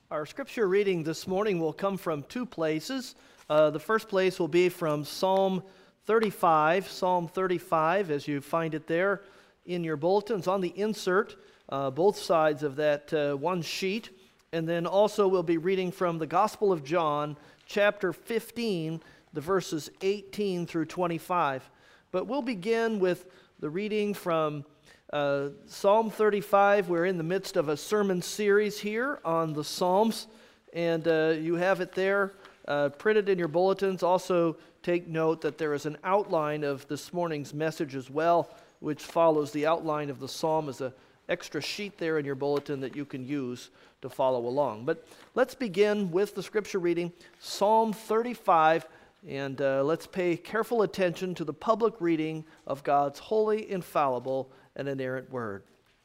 Our scripture reading this morning will come from two places. The first place will be from Psalm 35. Psalm 35, as you find it there in your bulletins, on the insert, both sides of that one sheet. And then also we'll be reading from the Gospel of John, chapter 15, the verses 18 through 25. But we'll begin with the reading from Psalm 35. We're in the midst of a sermon series here on the Psalms, and you have it there printed in your bulletins. Also, take note that there is an outline of this morning's message as well, which follows the outline of the Psalm as an extra sheet there in your bulletin that you can use to follow along. But let's begin with the scripture reading, Psalm 35, and let's pay careful attention to the public reading of God's holy, infallible, and inerrant word.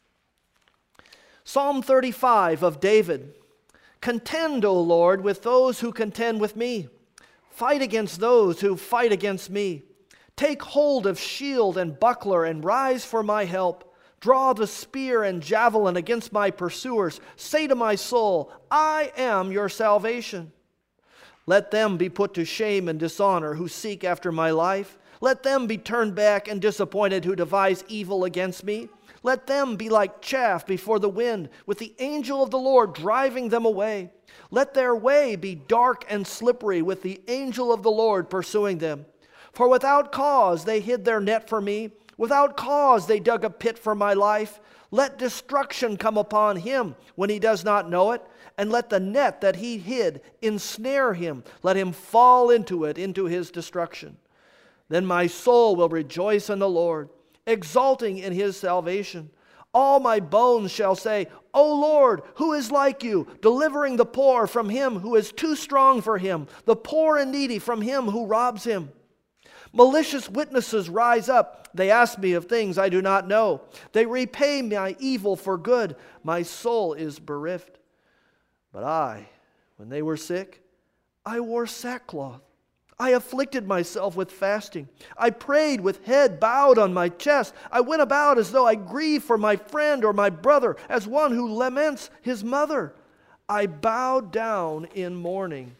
Psalm 35 of David. Contend, O Lord, with those who contend with me. Fight against those who fight against me. Take hold of shield and buckler and rise for my help. Draw the spear and javelin against my pursuers. Say to my soul, I am your salvation. Let them be put to shame and dishonor who seek after my life. Let them be turned back and disappointed who devise evil against me. Let them be like chaff before the wind, with the angel of the Lord driving them away. Let their way be dark and slippery, with the angel of the Lord pursuing them. For without cause they hid their net for me. Without cause they dug a pit for my life. Let destruction come upon him when he does not know it, and let the net that he hid ensnare him. Let him fall into it, into his destruction. Then my soul will rejoice in the Lord, exulting in his salvation. All my bones shall say, O Lord, who is like you, delivering the poor from him who is too strong for him, the poor and needy from him who robs him. Malicious witnesses rise up. They ask me of things I do not know. They repay my evil for good. My soul is bereft. But I, when they were sick, I wore sackcloth. I afflicted myself with fasting. I prayed with head bowed on my chest. I went about as though I grieved for my friend or my brother, as one who laments his mother. I bowed down in mourning.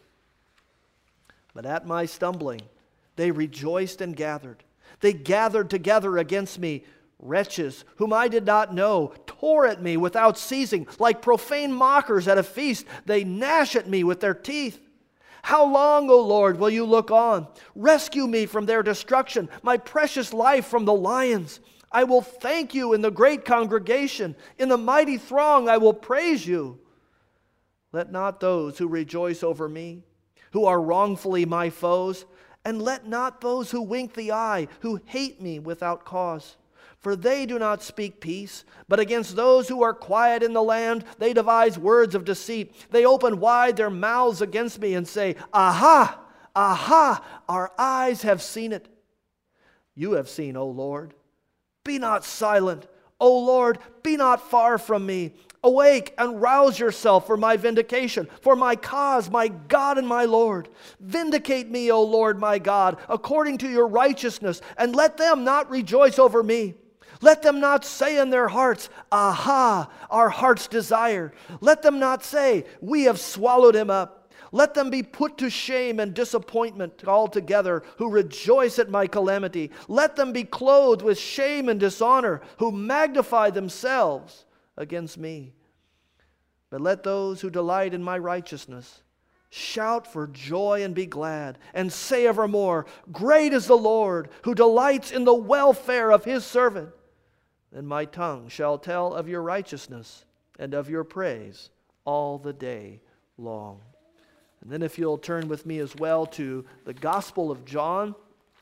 But at my stumbling, they rejoiced and gathered. They gathered together against me. Wretches whom I did not know tore at me without ceasing. Like profane mockers at a feast, they gnash at me with their teeth. How long, O Lord, will you look on? Rescue me from their destruction, my precious life from the lions. I will thank you in the great congregation. In the mighty throng I will praise you. Let not those who rejoice over me, who are wrongfully my foes, and let not those who wink the eye, who hate me without cause. For they do not speak peace, but against those who are quiet in the land, they devise words of deceit. They open wide their mouths against me and say, Aha! Aha! Our eyes have seen it. You have seen, O Lord. Be not silent. O Lord, be not far from me. Awake and rouse yourself for my vindication, for my cause, my God and my Lord. Vindicate me, O Lord my God, according to your righteousness, and let them not rejoice over me. Let them not say in their hearts, Aha, our heart's desire. Let them not say, We have swallowed him up. Let them be put to shame and disappointment altogether, who rejoice at my calamity. Let them be clothed with shame and dishonor, who magnify themselves against me. But let those who delight in my righteousness shout for joy and be glad, and say evermore, Great is the Lord, who delights in the welfare of his servant. Then my tongue shall tell of your righteousness and of your praise all the day long. And then if you'll turn with me as well to the Gospel of John,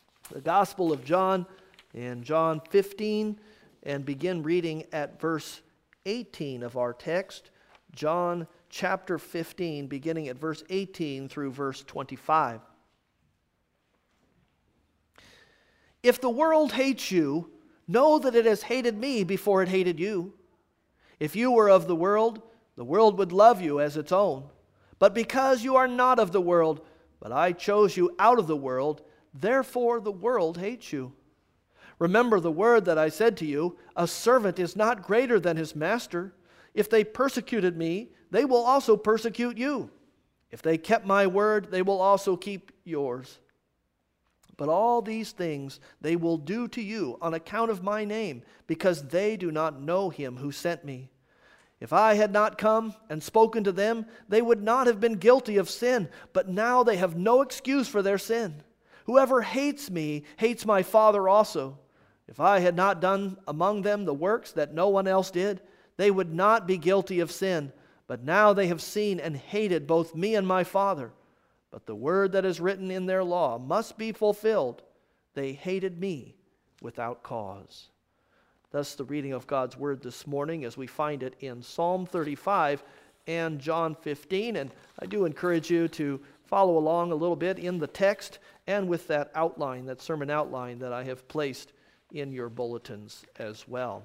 in John 15, and begin reading at verse 18 of our text. John chapter 15, beginning at verse 18 through verse 25. If the world hates you, know that it has hated me before it hated you. If you were of the world would love you as its own. But because you are not of the world, but I chose you out of the world, therefore the world hates you. Remember the word that I said to you, a servant is not greater than his master. If they persecuted me, they will also persecute you. If they kept my word, they will also keep yours. But all these things they will do to you on account of my name, because they do not know him who sent me. If I had not come and spoken to them, they would not have been guilty of sin, but now they have no excuse for their sin. Whoever hates me hates my Father also. If I had not done among them the works that no one else did, they would not be guilty of sin. But now they have seen and hated both me and my Father. But the word that is written in their law must be fulfilled. They hated me without cause. Thus the reading of God's word this morning as we find it in Psalm 35 and John 15. And I do encourage you to follow along a little bit in the text and with that outline, that sermon outline that I have placed in your bulletins as well.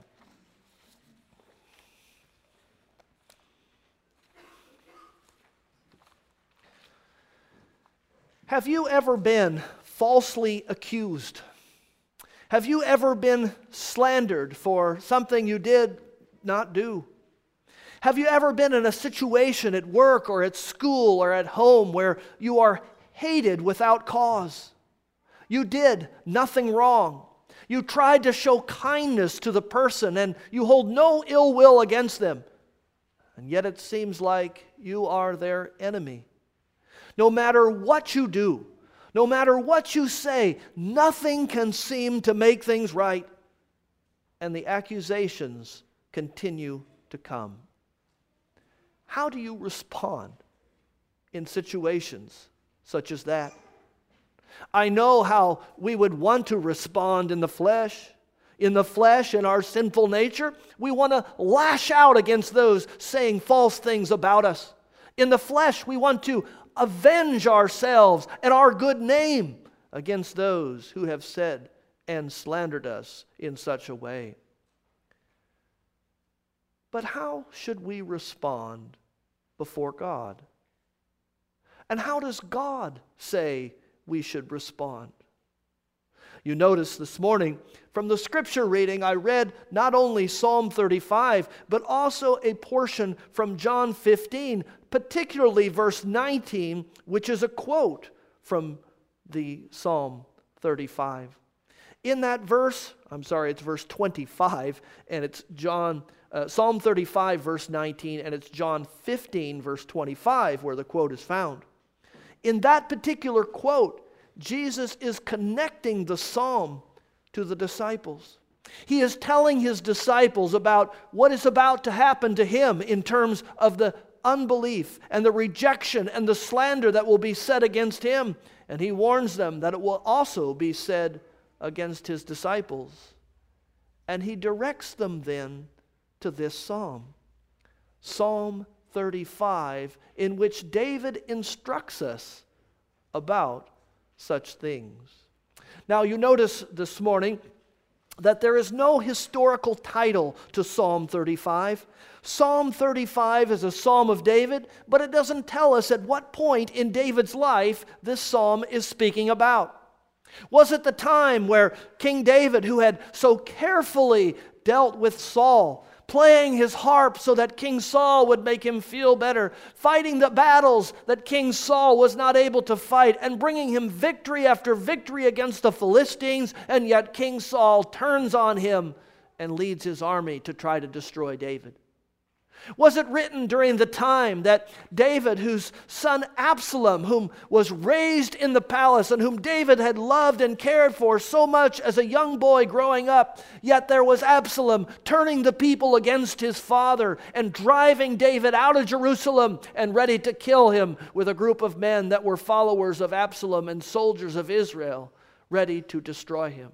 Have you ever been falsely accused? Have you ever been slandered for something you did not do? Have you ever been in a situation at work or at school or at home where you are hated without cause? You did nothing wrong. You tried to show kindness to the person and you hold no ill will against them. And yet it seems like you are their enemy. No matter what you do, no matter what you say, nothing can seem to make things right. And the accusations continue to come. How do you respond in situations such as that? I know how we would want to respond in the flesh. In the flesh, in our sinful nature, we want to lash out against those saying false things about us. In the flesh, we want to avenge ourselves and our good name against those who have said and slandered us in such a way. But how should we respond before God? And how does God say we should respond? You notice this morning from the scripture reading, I read not only Psalm 35, but also a portion from John 15, particularly verse 19, which is a quote from the Psalm 35. In that verse, it's verse 25, and it's Psalm 35, verse 19, and it's John 15, verse 25, where the quote is found. In that particular quote, Jesus is connecting the psalm to the disciples. He is telling his disciples about what is about to happen to him in terms of the unbelief and the rejection and the slander that will be said against him. And he warns them that it will also be said against his disciples. And he directs them then to this psalm, Psalm 35, in which David instructs us about such things. Now you notice this morning that there is no historical title to Psalm 35. Psalm 35 is a psalm of David, but it doesn't tell us at what point in David's life this psalm is speaking about. Was it the time where King David, who had so carefully dealt with Saul, playing his harp so that King Saul would make him feel better, fighting the battles that King Saul was not able to fight, and bringing him victory after victory against the Philistines, and yet King Saul turns on him and leads his army to try to destroy David? Was it written during the time that David, whose son Absalom, whom was raised in the palace and whom David had loved and cared for so much as a young boy growing up, yet there was Absalom turning the people against his father and driving David out of Jerusalem and ready to kill him with a group of men that were followers of Absalom and soldiers of Israel ready to destroy him?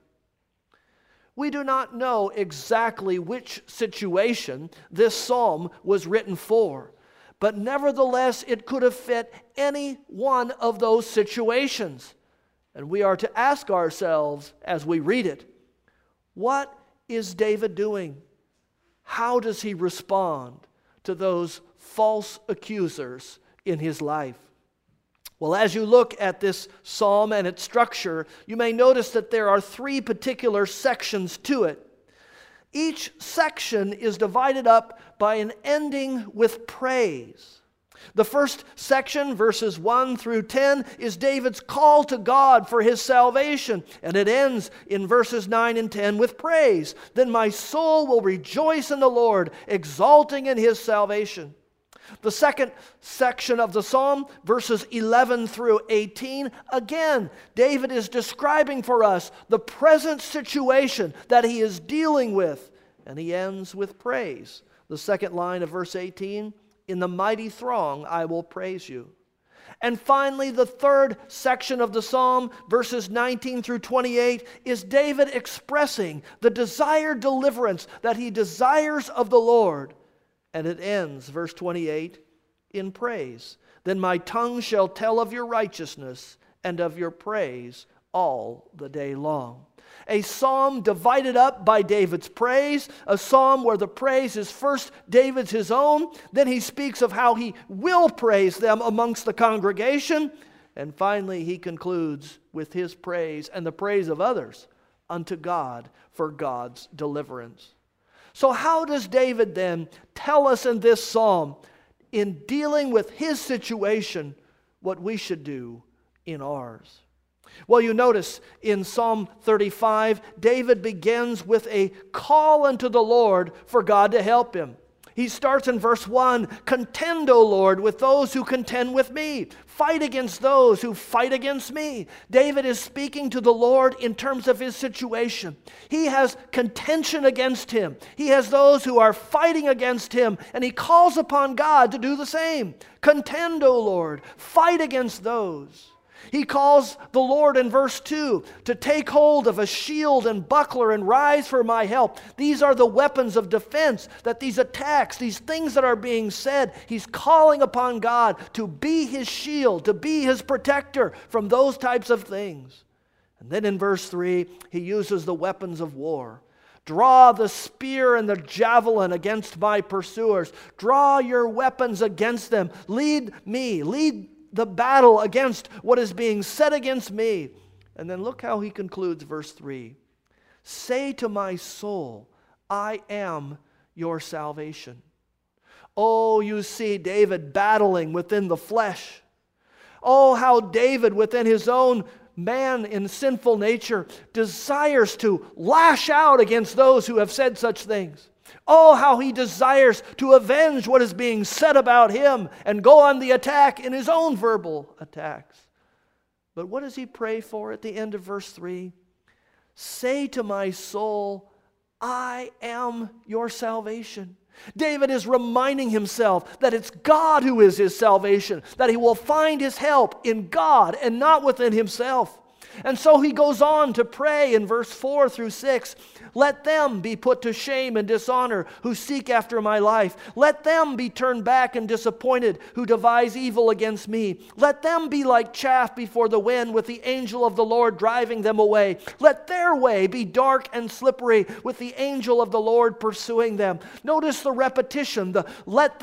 We do not know exactly which situation this psalm was written for, but nevertheless it could have fit any one of those situations. And we are to ask ourselves as we read it, what is David doing? How does he respond to those false accusers in his life? Well, as you look at this psalm and its structure, you may notice that there are three particular sections to it. Each section is divided up by an ending with praise. The first section, verses 1 through 10, is David's call to God for his salvation, and it ends in verses 9 and 10 with praise. Then my soul will rejoice in the Lord, exulting in his salvation. The second section of the psalm, verses 11 through 18, again, David is describing for us the present situation that he is dealing with, and he ends with praise. The second line of verse 18, in the mighty throng I will praise you. And finally, the third section of the psalm, verses 19 through 28, is David expressing the desired deliverance that he desires of the Lord. And it ends, verse 28, in praise. Then my tongue shall tell of your righteousness and of your praise all the day long. A psalm divided up by David's praise, a psalm where the praise is first David's his own, then he speaks of how he will praise them amongst the congregation, and finally he concludes with his praise and the praise of others unto God for God's deliverance. So how does David then tell us in this psalm, in dealing with his situation, what we should do in ours? Well, you notice in Psalm 35, David begins with a call unto the Lord for God to help him. He starts in verse 1, contend, O Lord, with those who contend with me. Fight against those who fight against me. David is speaking to the Lord in terms of his situation. He has contention against him. He has those who are fighting against him, and he calls upon God to do the same. Contend, O Lord, fight against those. He calls the Lord in verse 2 to take hold of a shield and buckler and rise for my help. These are the weapons of defense, that these attacks, these things that are being said, he's calling upon God to be his shield, to be his protector from those types of things. And then in verse 3, he uses the weapons of war. Draw the spear and the javelin against my pursuers. Draw your weapons against them. Lead the battle against what is being said against me. And then look how he concludes verse 3. Say to my soul, I am your salvation. Oh, you see David battling within the flesh. Oh, how David within his own man in sinful nature desires to lash out against those who have said such things. Oh, how he desires to avenge what is being said about him and go on the attack in his own verbal attacks. But what does he pray for at the end of verse 3? Say to my soul, I am your salvation. David is reminding himself that it's God who is his salvation, that he will find his help in God and not within himself. And so he goes on to pray in verse 4 through 6, let them be put to shame and dishonor who seek after my life. Let them be turned back and disappointed who devise evil against me. Let them be like chaff before the wind with the angel of the Lord driving them away. Let their way be dark and slippery with the angel of the Lord pursuing them. Notice the repetition, let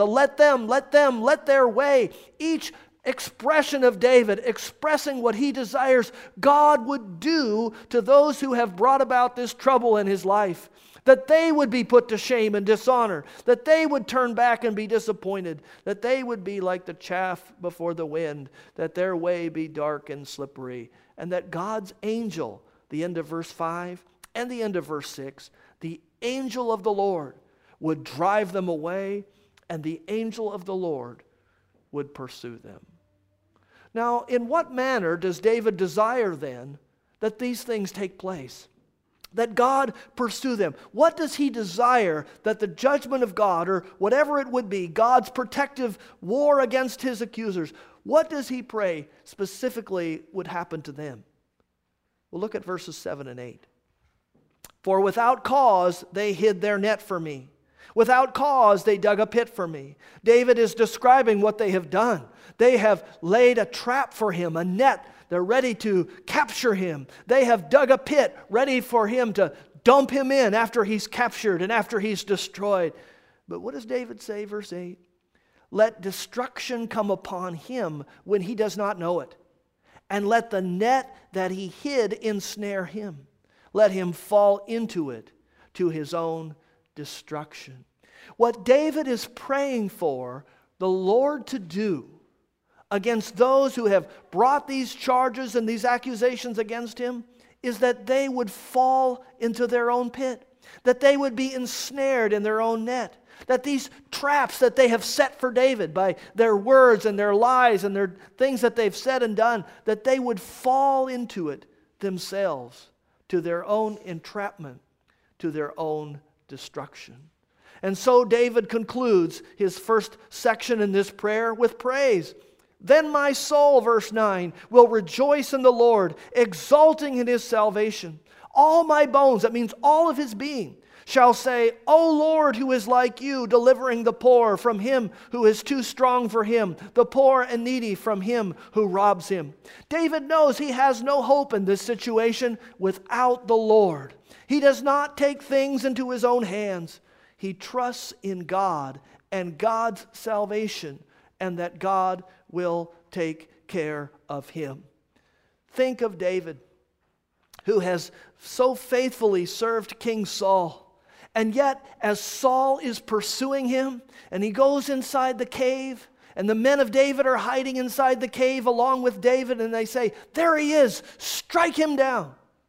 their way. Each expression of David expressing what he desires God would do to those who have brought about this trouble in his life. That they would be put to shame and dishonor. That they would turn back and be disappointed. That they would be like the chaff before the wind. That their way be dark and slippery. And that God's angel, the end of verse 5 and the end of verse 6, the angel of the Lord would drive them away, and the angel of the Lord would pursue them. Now, in what manner does David desire then that these things take place? That God pursue them. What does he desire that the judgment of God, or whatever it would be, God's protective war against his accusers, what does he pray specifically would happen to them? Well, look at verses 7 and 8. For without cause they hid their net for me. Without cause they dug a pit for me. David is describing what they have done. They have laid a trap for him, a net. They're ready to capture him. They have dug a pit ready for him to dump him in after he's captured and after he's destroyed. But what does David say, verse 8? Let destruction come upon him when he does not know it. And let the net that he hid ensnare him. Let him fall into it to his own destruction. What David is praying for the Lord to do against those who have brought these charges and these accusations against him is that they would fall into their own pit, that they would be ensnared in their own net, that these traps that they have set for David by their words and their lies and their things that they've said and done, that they would fall into it themselves, to their own entrapment, to their own destruction. And so David concludes his first section in this prayer with praise. Then my soul, verse 9, will rejoice in the Lord, exulting in his salvation. All my bones, that means all of his being, shall say, O Lord, who is like you, delivering the poor from him who is too strong for him, the poor and needy from him who robs him. David knows he has no hope in this situation without the Lord. He does not take things into his own hands. He trusts in God and God's salvation, and that God will take care of him. Think of David, who has so faithfully served King Saul. And yet, as Saul is pursuing him, and he goes inside the cave, and the men of David are hiding inside the cave along with David, and they say, there he is, strike him down.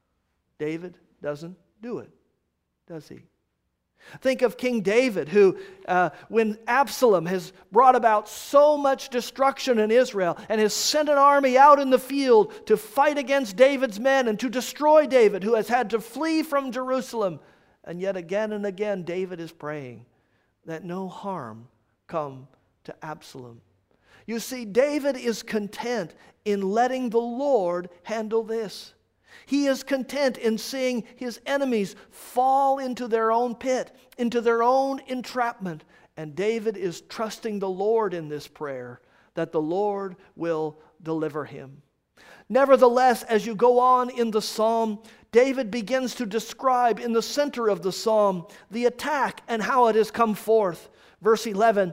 David doesn't do it, does he? Think of King David, who, when Absalom has brought about so much destruction in Israel and has sent an army out in the field to fight against David's men and to destroy David, who has had to flee from Jerusalem. And yet again and again, David is praying that no harm come to Absalom. You see, David is content in letting the Lord handle this. He is content in seeing his enemies fall into their own pit, into their own entrapment. And David is trusting the Lord in this prayer, that the Lord will deliver him. Nevertheless, as you go on in the psalm, David begins to describe in the center of the psalm the attack and how it has come forth. Verse 11,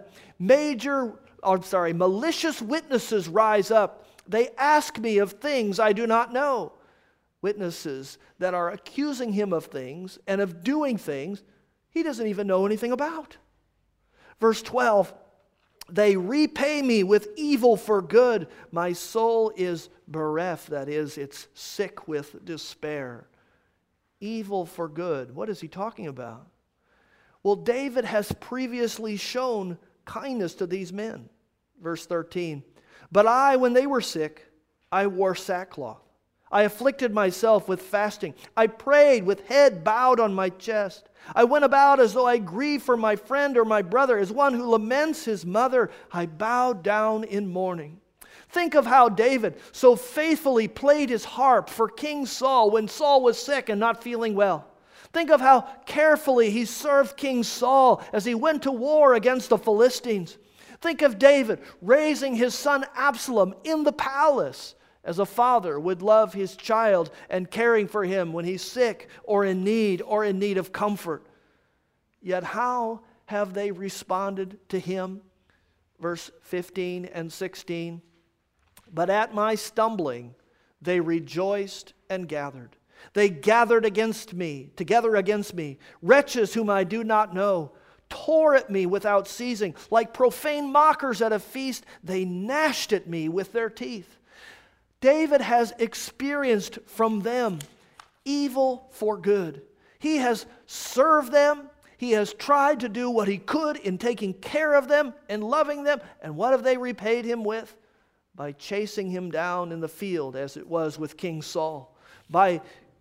malicious witnesses rise up. They ask me of things I do not know. Witnesses that are accusing him of things and of doing things he doesn't even know anything about. Verse 12, they repay me with evil for good. My soul is bereft, that is, it's sick with despair. Evil for good. What is he talking about? Well, David has previously shown kindness to these men. Verse 13, but I, when they were sick, I wore sackcloth. I afflicted myself with fasting. I prayed with head bowed on my chest. I went about as though I grieved for my friend or my brother, as one who laments his mother. I bowed down in mourning. Think of how David so faithfully played his harp for King Saul when Saul was sick and not feeling well. Think of how carefully he served King Saul as he went to war against the Philistines. Think of David raising his son Absalom in the palace, as a father would love his child and caring for him when he's sick or in need of comfort. Yet how have they responded to him? Verse 15 and 16. But at my stumbling they rejoiced and gathered. They gathered together against me, wretches whom I do not know, tore at me without ceasing. Like profane mockers at a feast, they gnashed at me with their teeth. David has experienced from them evil for good. He has served them. He has tried to do what he could in taking care of them and loving them. And what have they repaid him with? By chasing him down in the field, as it was with King Saul. By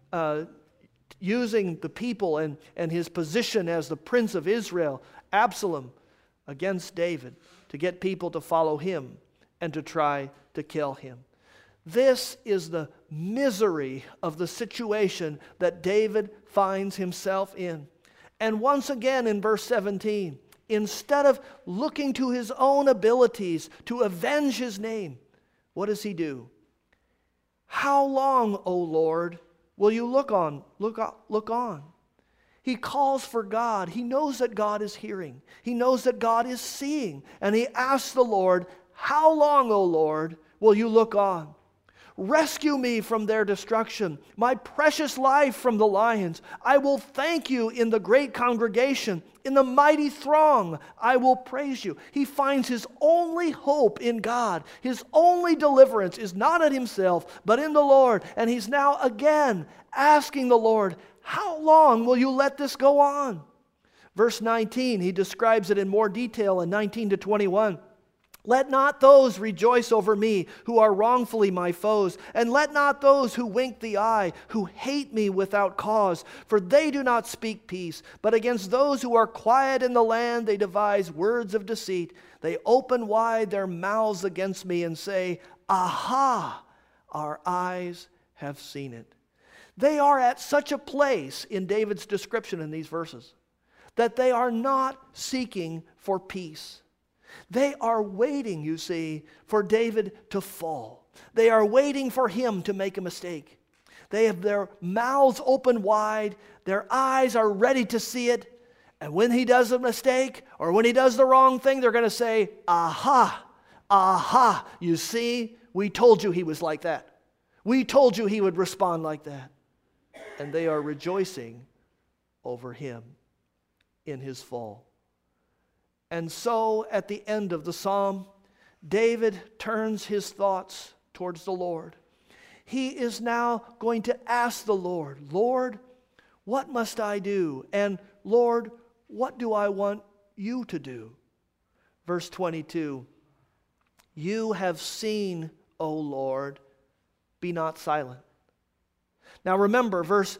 using the people and his position as the prince of Israel, Absalom, against David, to get people to follow him and to try to kill him. This is the misery of the situation that David finds himself in. And once again in verse 17, instead of looking to his own abilities to avenge his name, what does he do? How long, O Lord, will you look on? He calls for God. He knows that God is hearing. He knows that God is seeing. And he asks the Lord, how long, O Lord, will you look on? Rescue me from their destruction, my precious life from the lions. I will thank you in the great congregation. In the mighty throng, I will praise you. He finds his only hope in God. His only deliverance is not in himself, but in the Lord. And he's now again asking the Lord, how long will you let this go on? Verse 19, he describes it in more detail in 19 to 21. Let not those rejoice over me who are wrongfully my foes, and let not those who wink the eye, who hate me without cause, for they do not speak peace, but against those who are quiet in the land they devise words of deceit. They open wide their mouths against me and say, Aha, our eyes have seen it. They are at such a place in David's description in these verses that they are not seeking for peace. They are waiting, you see, for David to fall. They are waiting for him to make a mistake. They have their mouths open wide. Their eyes are ready to see it. And when he does a mistake or when he does the wrong thing, they're going to say, aha, aha, you see, we told you he was like that. We told you he would respond like that. And they are rejoicing over him in his fall. And so at the end of the psalm, David turns his thoughts towards the Lord. He is now going to ask the Lord, Lord, what must I do? And Lord, what do I want you to do? Verse 22, you have seen, O Lord, be not silent. Now remember, verse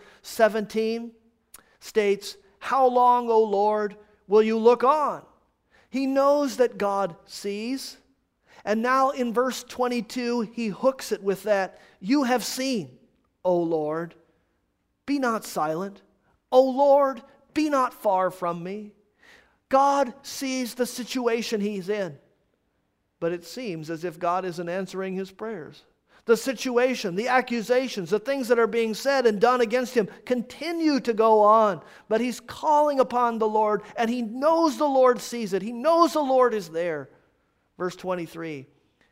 17 states, how long, O Lord, will you look on? He knows that God sees. And now in verse 22, he hooks it with that. You have seen, O Lord, be not silent. O Lord, be not far from me. God sees the situation he's in. But it seems as if God isn't answering his prayers. The situation, the accusations, the things that are being said and done against him continue to go on. But he's calling upon the Lord, and he knows the Lord sees it. He knows the Lord is there. Verse 23,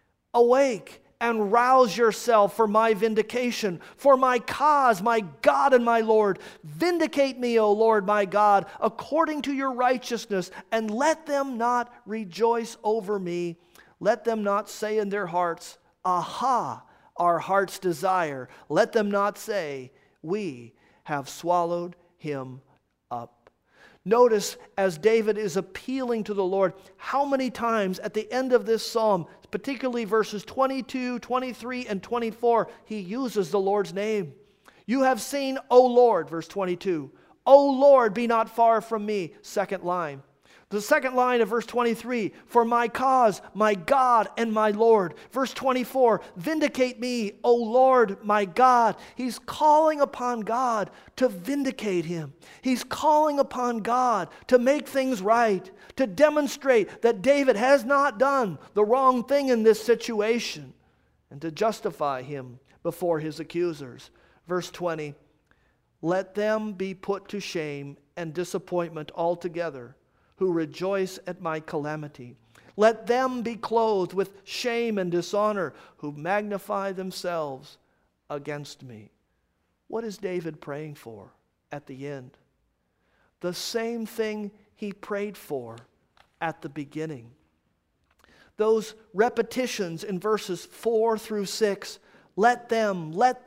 awake and rouse yourself for my vindication, for my cause, my God and my Lord. Vindicate me, O Lord my God, according to your righteousness, and let them not rejoice over me. Let them not say in their hearts, aha, our heart's desire. Let them not say, we have swallowed him up. Notice as David is appealing to the Lord, how many times at the end of this psalm, particularly verses 22, 23, and 24, he uses the Lord's name. You have seen, O Lord, verse 22. O Lord, be not far from me, second line. The second line of verse 23, for my cause, my God and my Lord. Verse 24, vindicate me, O Lord, my God. He's calling upon God to vindicate him. He's calling upon God to make things right, to demonstrate that David has not done the wrong thing in this situation, and to justify him before his accusers. Verse 20, let them be put to shame and disappointment altogether, who rejoice at my calamity. Let them be clothed with shame and dishonor, who magnify themselves against me. What is David praying for at the end? The same thing he prayed for at the beginning. Those repetitions in verses 4 through 6, let them, let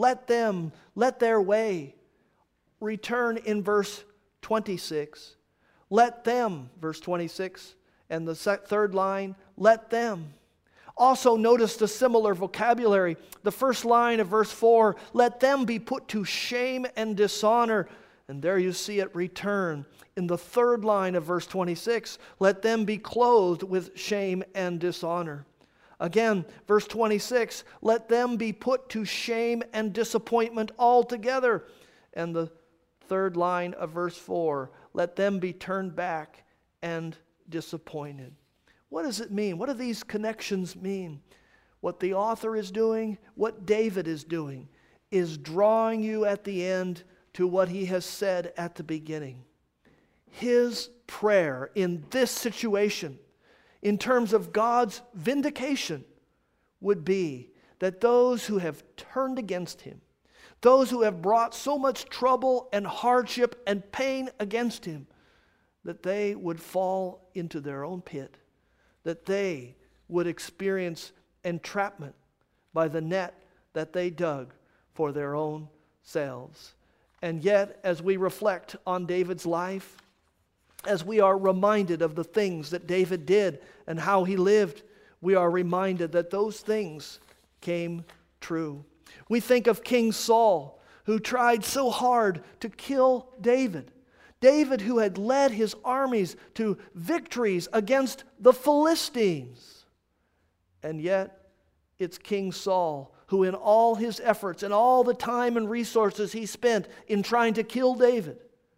their way, return in verse 26. Let them, verse 26, and the third line, let them. Also notice the similar vocabulary. The first line of verse 4, let them be put to shame and dishonor. And there you see it return. In the third line of verse 26, let them be clothed with shame and dishonor. Again, verse 26, let them be put to shame and disappointment altogether. And the third line of verse 4, let them be turned back and disappointed. What does it mean? What do these connections mean? What the author is doing, what David is doing, is drawing you at the end to what he has said at the beginning. His prayer in this situation, in terms of God's vindication, would be that those who have turned against him, those who have brought so much trouble and hardship and pain against him, that they would fall into their own pit, that they would experience entrapment by the net that they dug for their own selves. And yet, as we reflect on David's life, as we are reminded of the things that David did and how he lived, we are reminded that those things came true. We think of King Saul, who tried so hard to kill David. David, who had led his armies to victories against the Philistines. And yet, it's King Saul who, in all his efforts and all the time and resources he spent in trying to kill David,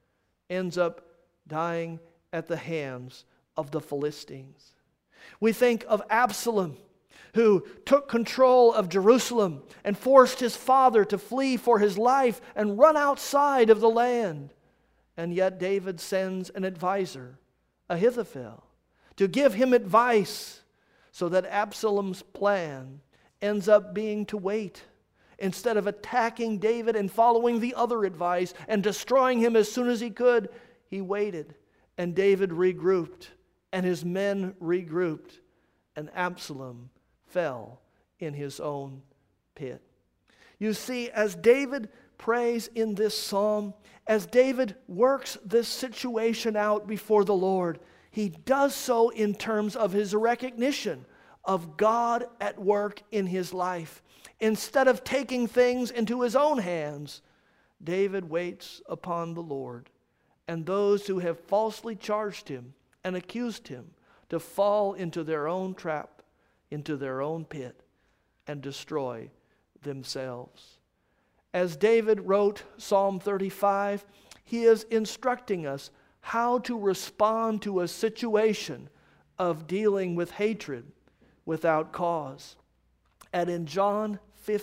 ends up dying at the hands of the Philistines. We think of Absalom, who took control of Jerusalem and forced his father to flee for his life and run outside of the land. And yet David sends an advisor, Ahithophel, to give him advice, so that Absalom's plan ends up being to wait. Instead of attacking David and following the other advice and destroying him as soon as he could, he waited. And David regrouped, and his men regrouped, and Absalom fell in his own pit. You see, as David prays in this psalm, as David works this situation out before the Lord, he does so in terms of his recognition of God at work in his life. Instead of taking things into his own hands, David waits upon the Lord and those who have falsely charged him and accused him to fall into their own trap, into their own pit, and destroy themselves. As David wrote Psalm 35, he is instructing us how to respond to a situation of dealing with hatred without cause. And in John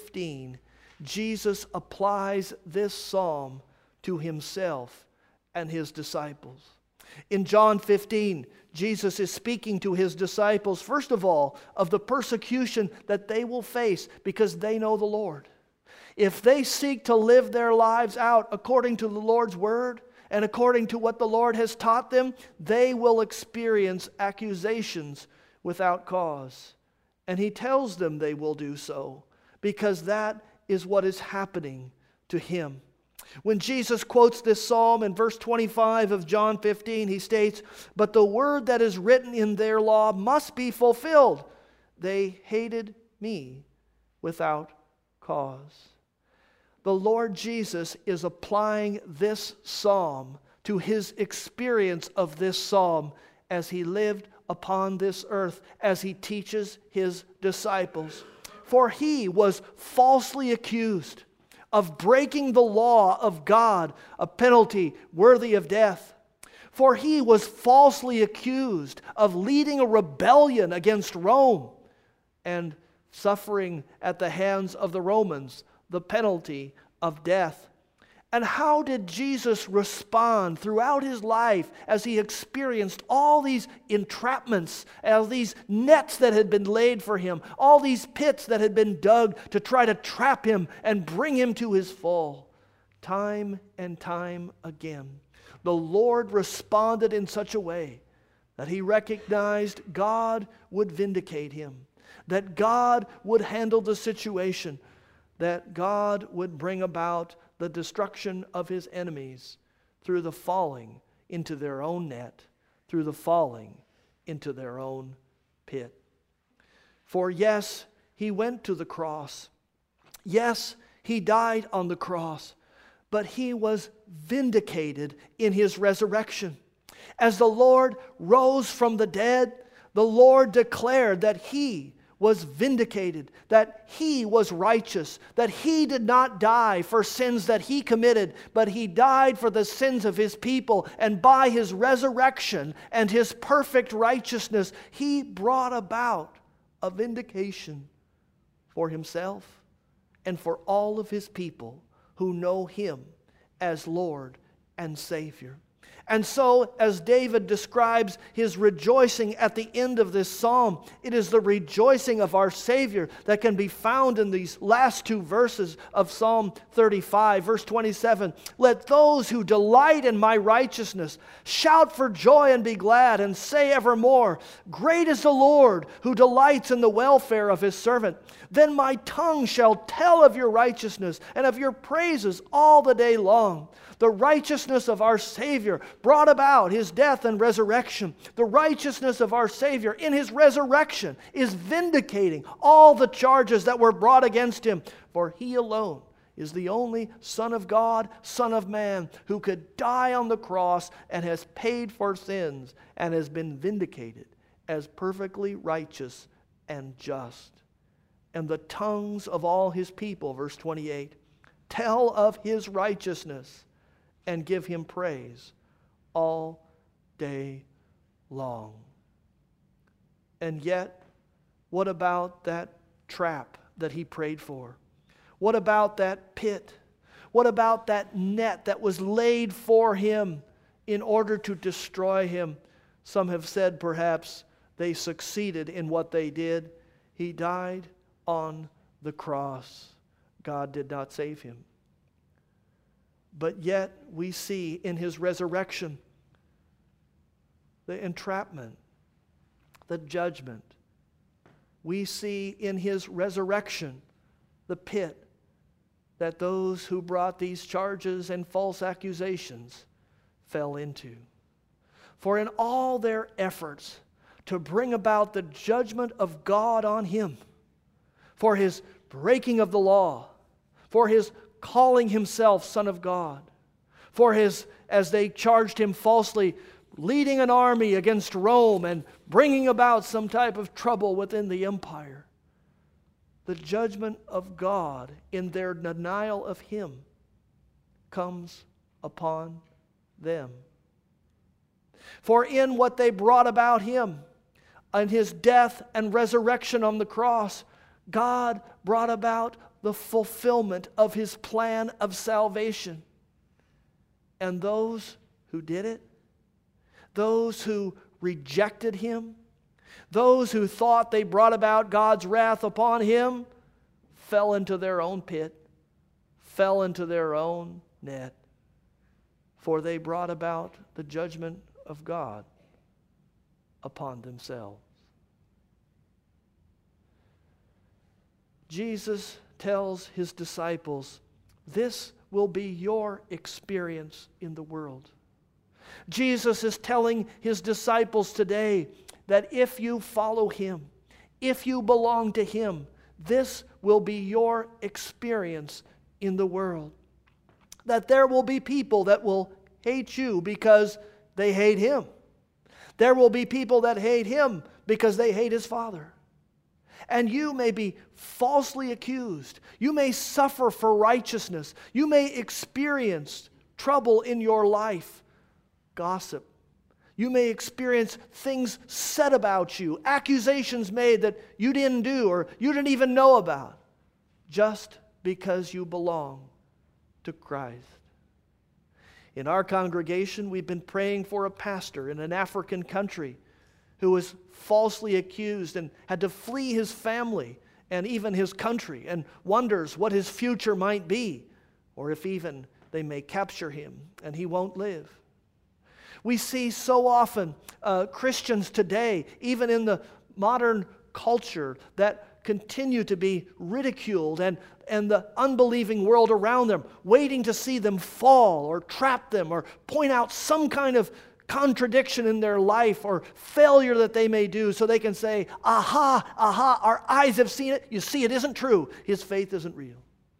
15, Jesus applies this psalm to himself and his disciples. In John 15, Jesus is speaking to his disciples, first of all, of the persecution that they will face because they know the Lord. If they seek to live their lives out according to the Lord's word and according to what the Lord has taught them, they will experience accusations without cause. And he tells them they will do so because that is what is happening to him. When Jesus quotes this psalm in verse 25 of John 15, he states, "But the word that is written in their law must be fulfilled. They hated me without cause." The Lord Jesus is applying this psalm to his experience of this psalm as he lived upon this earth, as he teaches his disciples. For he was falsely accused of breaking the law of God, a penalty worthy of death. For he was falsely accused of leading a rebellion against Rome and suffering at the hands of the Romans the penalty of death. And how did Jesus respond throughout his life as he experienced all these entrapments, as these nets that had been laid for him, all these pits that had been dug to try to trap him and bring him to his fall? Time and time again, the Lord responded in such a way that he recognized God would vindicate him, that God would handle the situation, that God would bring about the destruction of his enemies through the falling into their own net, through the falling into their own pit. For yes, he went to the cross. Yes, he died on the cross, but he was vindicated in his resurrection. As the Lord rose from the dead, the Lord declared that he was vindicated, that he was righteous, that he did not die for sins that he committed, but he died for the sins of his people. And by his resurrection and his perfect righteousness, he brought about a vindication for himself and for all of his people who know him as Lord and Savior. And so, as David describes his rejoicing at the end of this psalm, it is the rejoicing of our Savior that can be found in these last two verses of Psalm 35. Verse 27, "Let those who delight in my righteousness shout for joy and be glad, and say evermore, Great is the Lord, who delights in the welfare of his servant. Then my tongue shall tell of your righteousness and of your praises all the day long." The righteousness of our Savior brought about his death and resurrection. The righteousness of our Savior in his resurrection is vindicating all the charges that were brought against him. For he alone is the only Son of God, Son of Man, who could die on the cross and has paid for sins and has been vindicated as perfectly righteous and just. And the tongues of all his people, verse 28, tell of his righteousness and give him praise all day long. And yet, what about that trap that he prayed for? What about that pit? What about that net that was laid for him in order to destroy him? Some have said perhaps they succeeded in what they did. He died on the cross. God did not save him. But yet we see in his resurrection the entrapment, the judgment. We see in his resurrection the pit that those who brought these charges and false accusations fell into. For in all their efforts to bring about the judgment of God on him, for his breaking of the law, for his calling himself Son of God, for his, as they charged him falsely, leading an army against Rome and bringing about some type of trouble within the empire. The judgment of God in their denial of him comes upon them. For in what they brought about him, in his death and resurrection on the cross, God brought about the fulfillment of his plan of salvation. And those who did it, those who rejected him, those who thought they brought about God's wrath upon him, fell into their own pit, fell into their own net, for they brought about the judgment of God upon themselves. Jesus tells his disciples, this will be your experience in the world. Jesus is telling his disciples today that if you follow him, if you belong to him, this will be your experience in the world. That there will be people that will hate you because they hate him. There will be people that hate him because they hate his Father. And you may be falsely accused. You may suffer for righteousness. You may experience trouble in your life, gossip. You may experience things said about you, accusations made that you didn't do or you didn't even know about, just because you belong to Christ. In our congregation, we've been praying for a pastor in an African country who was falsely accused and had to flee his family and even his country and wonders what his future might be, or if even they may capture him and he won't live. We see so often Christians today, even in the modern culture, that continue to be ridiculed and the unbelieving world around them, waiting to see them fall or trap them or point out some kind of contradiction in their life or failure that they may do so they can say, aha, our eyes have seen it. You see, it isn't true. His faith isn't real.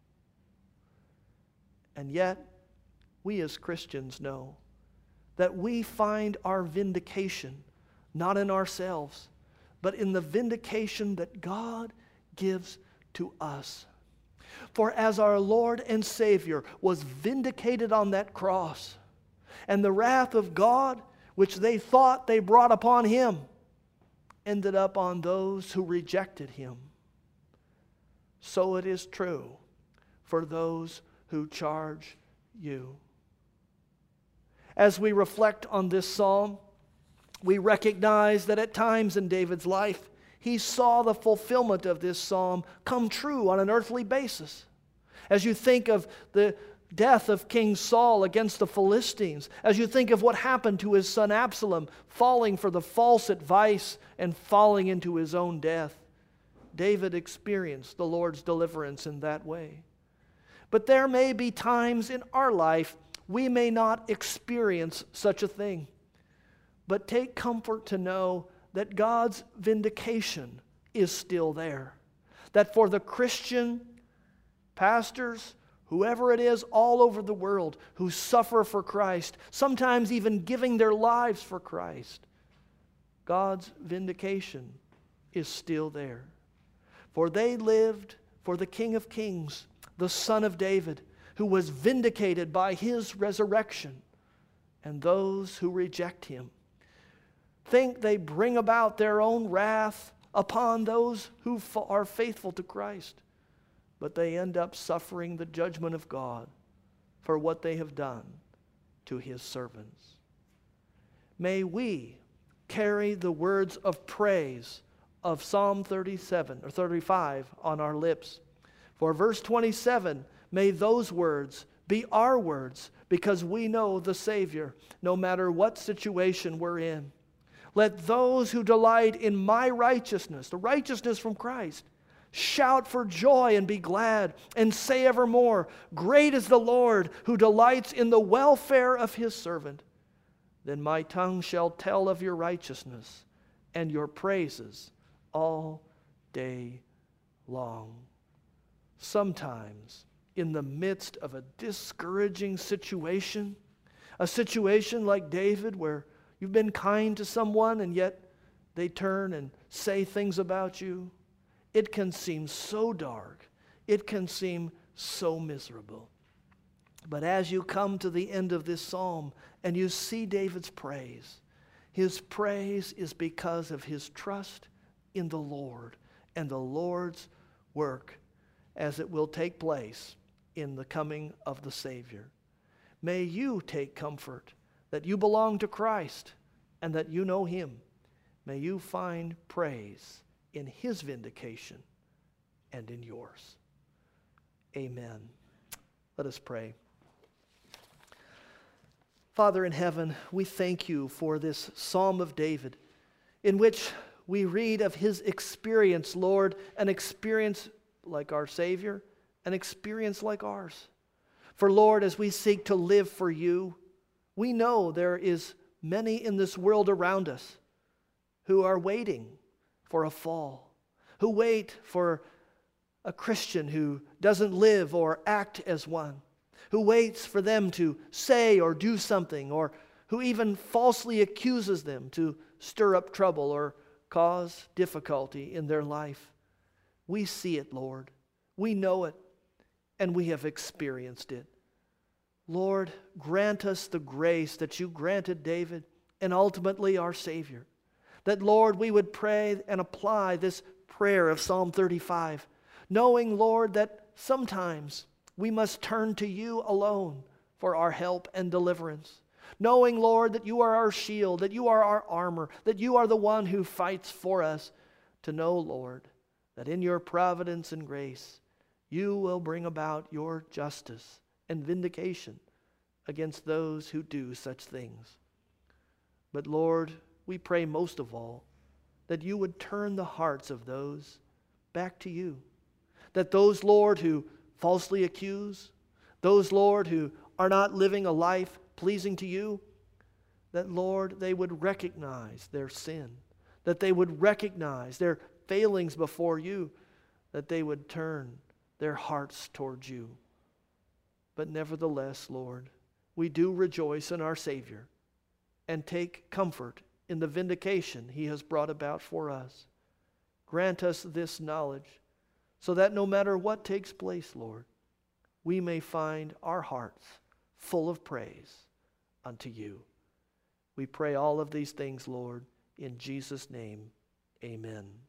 And yet, we as Christians know that we find our vindication not in ourselves, but in the vindication that God gives to us. For as our Lord and Savior was vindicated on that cross, and the wrath of God, which they thought they brought upon him, ended up on those who rejected him, so it is true for those who charge you. As we reflect on this psalm, we recognize that at times in David's life, he saw the fulfillment of this psalm come true on an earthly basis. As you think of the death of King Saul against the Philistines, as you think of what happened to his son Absalom, falling for the false advice and falling into his own death, David experienced the Lord's deliverance in that way. But there may be times in our life we may not experience such a thing. But take comfort to know that God's vindication is still there. That for the Christian pastors, whoever it is all over the world who suffer for Christ, sometimes even giving their lives for Christ, God's vindication is still there. For they lived for the King of Kings, the Son of David, who was vindicated by His resurrection, and those who reject Him think they bring about their own wrath upon those who are faithful to Christ, but they end up suffering the judgment of God for what they have done to His servants. May we carry the words of praise of Psalm 37 or 35 on our lips. For verse 27, may those words be our words, because we know the Savior, no matter what situation we're in. Let those who delight in my righteousness, the righteousness from Christ, shout for joy and be glad, and say evermore, great is the Lord, who delights in the welfare of His servant. Then my tongue shall tell of your righteousness and your praises all day long. Sometimes, in the midst of a discouraging situation, a situation like David where you've been kind to someone and yet they turn and say things about you, it can seem so dark. It can seem so miserable. But as you come to the end of this psalm and you see David's praise, his praise is because of his trust in the Lord and the Lord's work as it will take place in the coming of the Savior. May you take comfort that you belong to Christ and that you know Him. May you find praise in His vindication and in yours. Amen. Let us pray. Father in heaven, we thank you for this Psalm of David in which we read of his experience, Lord, an experience like our Savior, an experience like ours. For Lord, as we seek to live for you, we know there is many in this world around us who are waiting for a fall, who wait for a Christian who doesn't live or act as one, who waits for them to say or do something, or who even falsely accuses them to stir up trouble or cause difficulty in their life. We see it, Lord. We know it, and we have experienced it. Lord, grant us the grace that you granted David and ultimately our Savior. That, Lord, we would pray and apply this prayer of Psalm 35, knowing, Lord, that sometimes we must turn to you alone for our help and deliverance. Knowing, Lord, that you are our shield, that you are our armor, that you are the one who fights for us. To know, Lord, that in your providence and grace, you will bring about your justice and vindication against those who do such things. But Lord, we pray most of all that you would turn the hearts of those back to you. That those, Lord, who falsely accuse, those, Lord, who are not living a life pleasing to you, that, Lord, they would recognize their sin, that they would recognize their failings before you, that they would turn their hearts towards you. But nevertheless, Lord, we do rejoice in our Savior and take comfort in the vindication He has brought about for us. Grant us this knowledge so that no matter what takes place, Lord, we may find our hearts full of praise unto you. We pray all of these things, Lord, in Jesus' name, amen.